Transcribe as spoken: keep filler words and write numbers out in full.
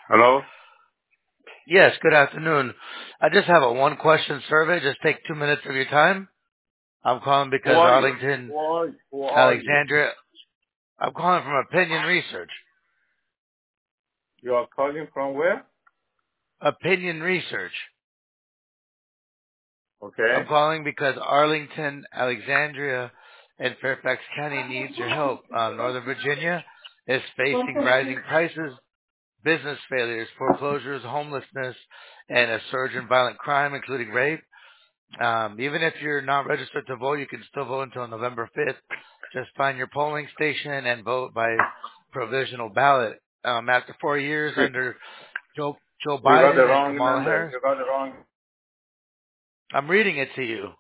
Hello? Yes, good afternoon. I just have a one question survey. Just take two minutes of your time. I'm calling Who because are you? Arlington, Who are you? Who are you? Alexandria, I'm calling from Opinion Research. You are calling from where? Opinion Research. I'm Okay. calling because Arlington, Alexandria, and Fairfax County needs your help. Um, Northern Virginia is facing rising prices, business failures, foreclosures, homelessness, and a surge in violent crime, including rape. Um, even if you're not registered to vote, you can still vote until November fifth. Just find your polling station and vote by provisional ballot. Um, after four years You under Joe, Joe you got the Biden and wrong Kamala number. Harris, You got the wrong. I'm reading it to you.